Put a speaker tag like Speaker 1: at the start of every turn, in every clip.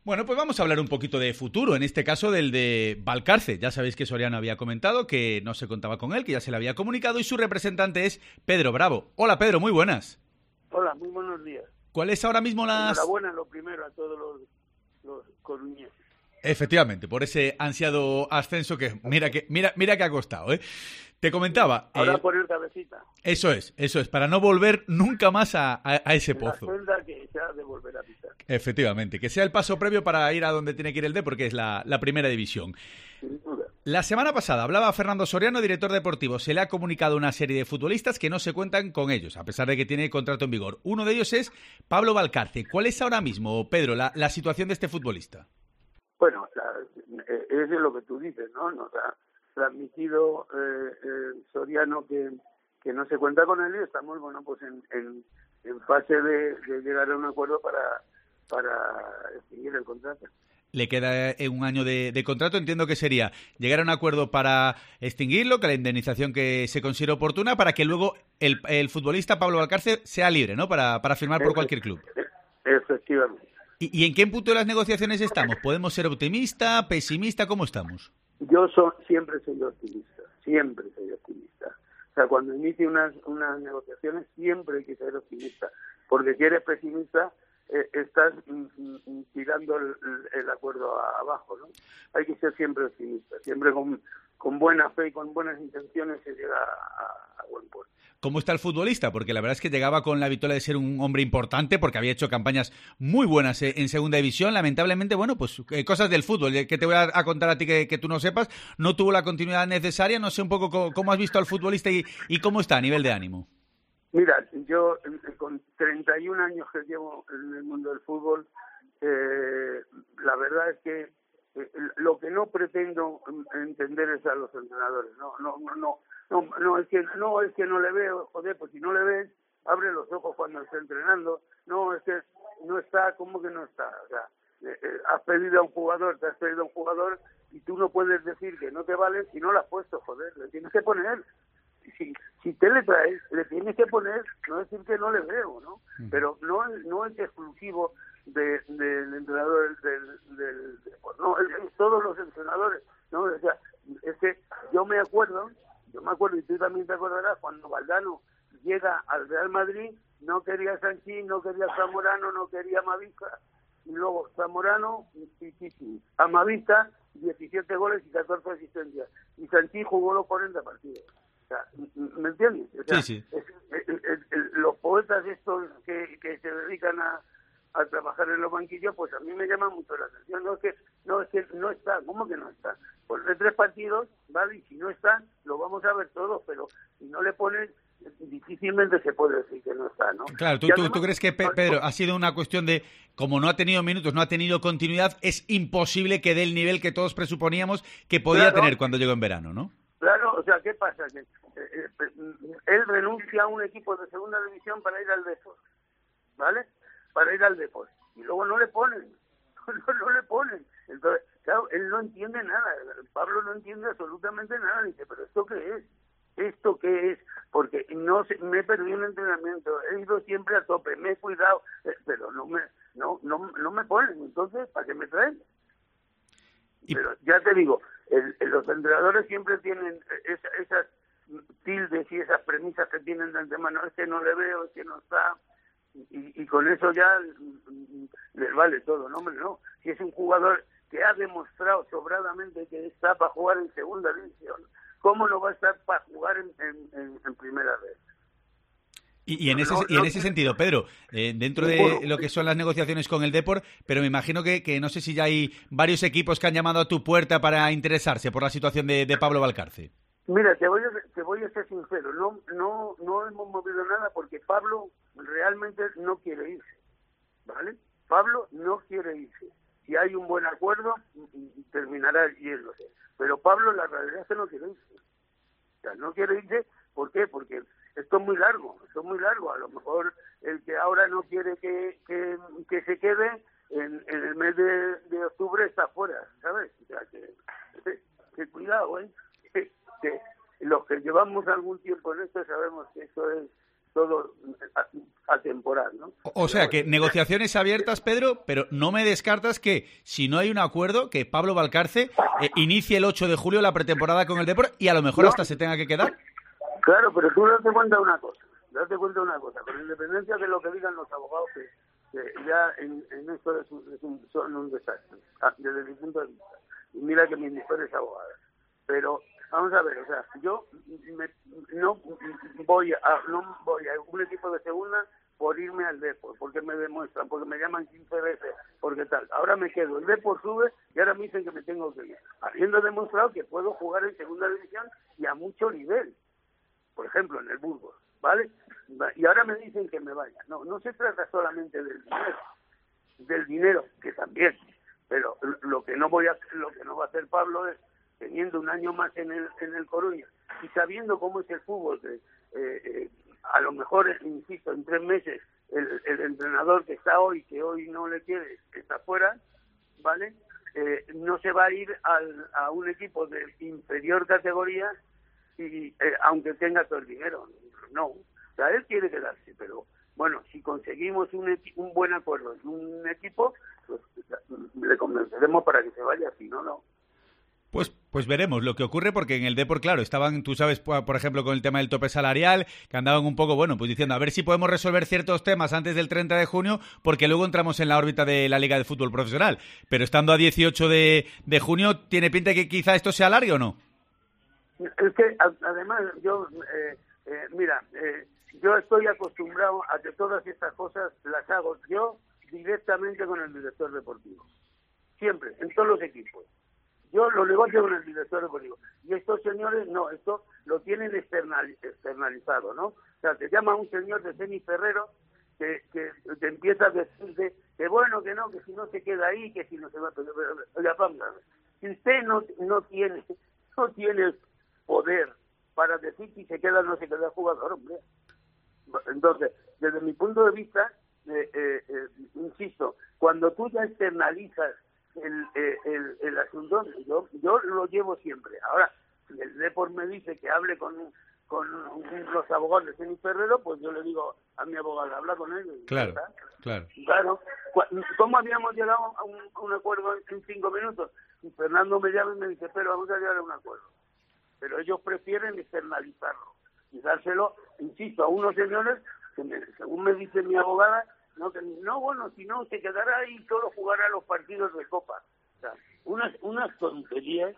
Speaker 1: Bueno, pues vamos a hablar un poquito de futuro, en este caso del de Valcarce. Ya sabéis que Soriano había comentado que no se contaba con él, que ya se le había comunicado, y su representante es Pedro Bravo. Hola Pedro, muy buenas.
Speaker 2: Hola, muy buenos días.
Speaker 1: ¿Cuál es ahora mismo las...?
Speaker 2: Enhorabuena lo primero a todos los coruñeses.
Speaker 1: Efectivamente, por ese ansiado ascenso que mira que ha costado, ¿eh? Te comentaba...
Speaker 2: Ahora poner cabecita.
Speaker 1: Eso es, para no volver nunca más a ese pozo.
Speaker 2: La senda que se ha de volver a pisar.
Speaker 1: Efectivamente, que sea el paso previo para ir a donde tiene que ir el Depor, porque es la primera división.
Speaker 2: Sin duda.
Speaker 1: La semana pasada hablaba Fernando Soriano, director deportivo. Se le ha comunicado a una serie de futbolistas que no se cuentan con ellos, a pesar de que tiene contrato en vigor. Uno de ellos es Pablo Valcarce. ¿Cuál es ahora mismo, Pedro, la situación de este futbolista?
Speaker 2: Bueno, es lo que tú dices, ¿no? Nos ha transmitido Soriano que no se cuenta con él y estamos, bueno, pues en fase de llegar a un acuerdo para extinguir el contrato.
Speaker 1: Le queda un año de contrato. Entiendo que sería llegar a un acuerdo para extinguirlo, que la indemnización que se considere oportuna, para que luego el futbolista Pablo Valcarce sea libre, ¿no? Para firmar por cualquier club.
Speaker 2: Efectivamente.
Speaker 1: ¿Y en qué punto de las negociaciones estamos? ¿Podemos ser optimista, pesimista? ¿Cómo estamos?
Speaker 2: Yo siempre soy optimista. O sea, cuando inicie unas negociaciones siempre hay que ser optimista, porque si eres pesimista estás tirando el acuerdo abajo, ¿no? Hay que ser siempre optimista, siempre con buena fe y con buenas intenciones se llega a buen puerto.
Speaker 1: ¿Cómo está el futbolista? Porque la verdad es que llegaba con la vitola de ser un hombre importante, porque había hecho campañas muy buenas en segunda división. Lamentablemente, bueno, pues cosas del fútbol, que te voy a contar a ti que tú no sepas, no tuvo la continuidad necesaria. No sé un poco cómo has visto al futbolista y cómo está a nivel de ánimo.
Speaker 2: Mira, yo con 31 años que llevo en el mundo del fútbol, la verdad es que lo que no pretendo entender es a los entrenadores. No es que no le veo, joder, pues si no le ves, abre los ojos cuando esté entrenando. No, es que no está, ¿cómo que no está? O sea, has pedido a un jugador, y tú no puedes decir que no te vale si no lo has puesto, joder, le tienes que poner. Si te le traes, le tienes que poner, no decir que no le veo, ¿no? Pero no es exclusivo del entrenador del no, es todos los entrenadores, ¿no? O sea, es que yo me acuerdo, y tú también te acordarás, cuando Valdano llega al Real Madrid, no quería Sanchín, no quería Zamorano, no quería Amavista, y luego Zamorano, Amavista, 17 goles y 14 asistencias, y Sanchín jugó los 40 partidos. O sea, ¿me entiendes? O sea,
Speaker 1: sí.
Speaker 2: Los poetas estos que se dedican a trabajar en los banquillos, pues a mí me llama mucho la atención. No es que no está. ¿Cómo que no está? Pues de 3 partidos, vale, y si no está, lo vamos a ver todos, pero si no le pones, difícilmente se puede decir que no está, ¿no?
Speaker 1: Claro, ¿tú crees que, Pedro, ha sido una cuestión de, como no ha tenido minutos, no ha tenido continuidad, es imposible que dé el nivel que todos presuponíamos que podía tener cuando llegó en verano, ¿no?
Speaker 2: Claro, o sea, ¿qué pasa? Que él renuncia a un equipo de segunda división para ir al Depor, ¿vale? Para ir al Depor. Y luego no le ponen. Entonces, claro, él no entiende nada. Pablo no entiende absolutamente nada. Dice, ¿pero esto qué es? ¿Esto qué es? Porque me he perdido un entrenamiento. He ido siempre a tope. Me he cuidado. Pero no me ponen. Entonces, ¿para qué me traen? Pero ya te digo, los entrenadores siempre tienen esas tildes y esas premisas que tienen de antemano. Es que no le veo, es que no está, y con eso ya les vale todo, ¿no? Hombre, no. Si es un jugador que ha demostrado sobradamente que está para jugar en segunda división, ¿cómo no va a estar para jugar en primera vez?
Speaker 1: Y en ese sentido, Pedro, dentro de lo que son las negociaciones con el Depor, pero me imagino que no sé si ya hay varios equipos que han llamado a tu puerta para interesarse por la situación de Pablo Valcarce.
Speaker 2: Mira, te voy a ser sincero, no hemos movido nada porque Pablo realmente no quiere irse, ¿vale? Pablo no quiere irse. Si hay un buen acuerdo, terminará yéndose. Pero Pablo, la realidad es que no quiere irse. O sea, no quiere irse, ¿por qué? Porque esto es muy largo. A lo mejor el que ahora no quiere que se quede, en el mes de octubre está fuera, ¿sabes? O sea, que cuidado, ¿eh? Que los que llevamos algún tiempo en esto sabemos que eso es todo atemporal, ¿no?
Speaker 1: O sea, que negociaciones abiertas, Pedro, pero no me descartas que, si no hay un acuerdo, que Pablo Valcarce inicie el 8 de julio la pretemporada con el Depor y a lo mejor hasta se tenga que quedar.
Speaker 2: Claro, pero tú date cuenta de una cosa, con independencia de lo que digan los abogados, que ya en esto son un desastre, desde mi punto de vista. Y mira que mi mujer es abogada. Pero, vamos a ver, o sea, yo no voy a un equipo de segunda por irme al Depor, porque me demuestran, porque me llaman 15 veces, porque tal. Ahora me quedo, el Depor sube y ahora me dicen que me tengo que ir, habiendo demostrado que puedo jugar en segunda división y a mucho nivel. Por ejemplo, en el Burgos, ¿vale? Y ahora me dicen que me vaya. No se trata solamente del dinero, que también, pero lo que no va a hacer Pablo es, teniendo un año más en el Coruña y sabiendo cómo es el fútbol, que a lo mejor, insisto, en 3 meses el entrenador que está hoy, que hoy no le quiere, está fuera, ¿vale? No se va a ir a un equipo de inferior categoría y aunque tenga todo el dinero, no. O sea, él quiere quedarse, pero bueno, si conseguimos un buen acuerdo en un equipo, pues le convenceremos para que se vaya, si no, no.
Speaker 1: Pues veremos lo que ocurre, porque en el Depor, claro, estaban, tú sabes, por ejemplo, con el tema del tope salarial, que andaban un poco, bueno, pues diciendo, a ver si podemos resolver ciertos temas antes del 30 de junio, porque luego entramos en la órbita de la Liga de Fútbol Profesional. Pero estando a 18 de junio, ¿tiene pinta de que quizá esto se alargue o no?
Speaker 2: Es que, además, yo estoy acostumbrado a que todas estas cosas las hago yo directamente con el director deportivo. Siempre, en todos los equipos. Yo lo negocio con el director deportivo. Y estos señores, no, esto lo tienen externalizado, ¿no? O sea, te llama un señor de Ceni Ferrero que te empieza a decirte que bueno, que no, que si no se queda ahí, que si no se va... Oiga, si usted no tiene poder para decir si se queda o no se queda el jugador, hombre. Entonces, desde mi punto de vista, insisto, cuando tú ya externalizas el asunto, yo lo llevo siempre. Ahora, si el Depor me dice que hable con los abogados de Ceni Ferrero, pues yo le digo a mi abogado, habla con él.
Speaker 1: Claro.
Speaker 2: ¿Cómo habíamos llegado a un acuerdo en 5 minutos? Y Fernando me llama y me dice, pero vamos a llegar a un acuerdo. Pero ellos prefieren externalizarlo y dárselo, insisto, a unos señores que según me dice mi abogada, bueno, si no se quedará y solo jugará los partidos de Copa. O sea, unas tonterías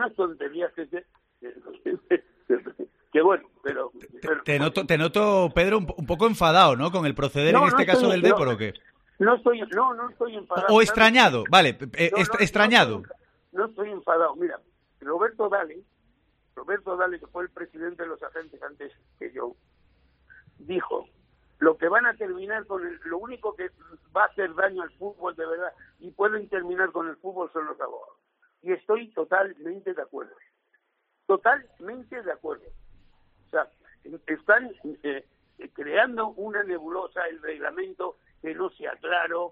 Speaker 2: que bueno, pero
Speaker 1: te noto, Pedro, un poco enfadado, ¿no? Con el proceder en este caso del Depor, ¿o qué?
Speaker 2: No estoy enfadado.
Speaker 1: O extrañado, ¿vale? Extrañado.
Speaker 2: No estoy enfadado. Mira, Roberto Dale, que fue el presidente de los agentes antes que yo, dijo, lo que van a terminar lo único que va a hacer daño al fútbol de verdad y pueden terminar con el fútbol son los abogados. Y estoy totalmente de acuerdo. O sea, están creando una nebulosa, el reglamento que no sea claro,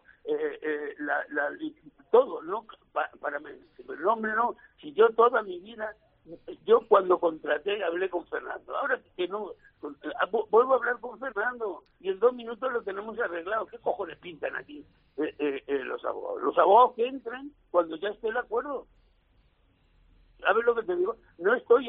Speaker 2: todo, ¿no? Para mí, el hombre no. Si yo toda mi vida, yo cuando contraté hablé con Fernando. Ahora que no, vuelvo a hablar con Fernando y en 2 minutos lo tenemos arreglado. ¿Qué cojones pintan aquí los abogados? Los abogados que entren cuando ya esté el acuerdo. ¿Sabes lo que te digo? No estoy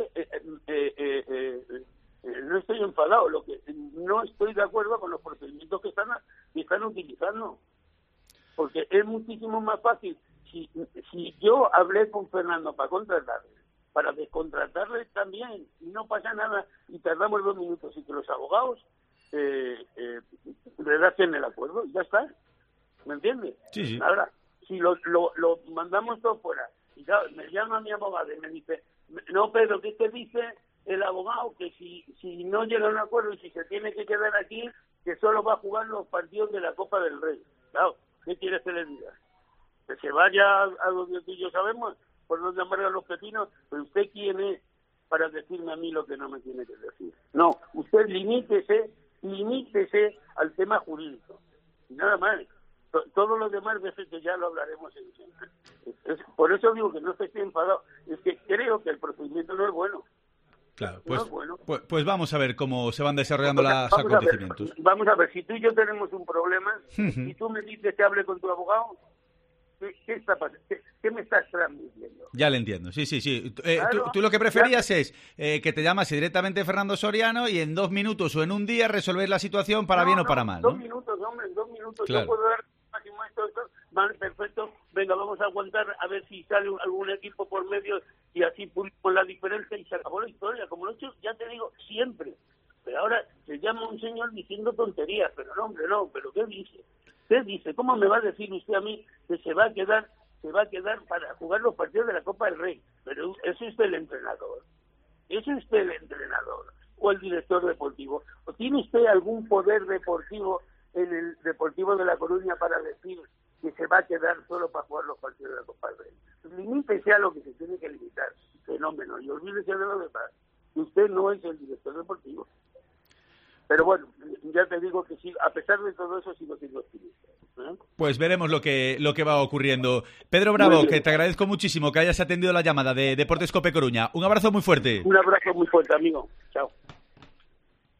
Speaker 2: enfadado, lo que no estoy de acuerdo con los procedimientos que están utilizando, porque es muchísimo más fácil si yo hablé con Fernando para descontratarle también y no pasa nada y tardamos 2 minutos y que los abogados redacten el acuerdo y ya está, ¿me entiendes?
Speaker 1: Sí.
Speaker 2: Ahora, si lo mandamos todo fuera y claro, me llama mi abogado y me dice, no, Pedro, ¿qué te dice el abogado? Que si no llega a un acuerdo y si se tiene que quedar aquí, que solo va a jugar los partidos de la Copa del Rey. Claro, ¿qué quieres que le diga? Que se vaya a donde tú y yo sabemos, por donde amargan los pepinos. Pero usted, ¿quién es para decirme a mí lo que no me tiene que decir? No, usted limítese al tema jurídico. Y nada más. Todo lo demás veces que ya lo hablaremos por eso digo que no estoy enfadado. Es que creo que el procedimiento no es bueno.
Speaker 1: Claro,
Speaker 2: No es bueno.
Speaker 1: pues vamos a ver cómo se van desarrollando los acontecimientos.
Speaker 2: Vamos a ver, si tú y yo tenemos un problema, y tú me dices que hable con tu abogado, ¿qué está pasando? ¿Qué me estás transmitiendo?
Speaker 1: Ya le entiendo, sí.
Speaker 2: Claro,
Speaker 1: tú lo que preferías es que te llamase directamente Fernando Soriano y en 2 minutos o en un día resolver la situación para bien o para mal, ¿no?
Speaker 2: 2 minutos, hombre, en 2 minutos.
Speaker 1: Claro.
Speaker 2: Yo puedo dar máximo esto, vale, perfecto. Venga, vamos a aguantar a ver si sale algún equipo por medio y así con la diferencia y se acabó la historia. Como lo he hecho, ya te digo, siempre. Pero ahora se llama un señor diciendo tonterías. Pero no, hombre, no. ¿Pero qué dice? ¿Qué dice? ¿Cómo me va a decir usted a mí que se va a quedar para jugar los partidos de la Copa del Rey? Pero ¿es usted el entrenador? ¿Es usted el entrenador o el director deportivo? ¿O tiene usted algún poder deportivo en el Deportivo de La Coruña para decir que se va a quedar solo para jugar los partidos de la Copa del Rey? Limítese a lo que se tiene que limitar, fenómeno, y olvídese de lo demás. Usted no es el director deportivo. Pero bueno, ya te digo que sí, a pesar de todo eso sigo siendo optimista.
Speaker 1: Pues veremos lo que va ocurriendo. Pedro Bravo, que te agradezco muchísimo que hayas atendido la llamada de Deportes Cope Coruña. Un abrazo muy fuerte.
Speaker 2: Un abrazo muy fuerte, amigo. Chao.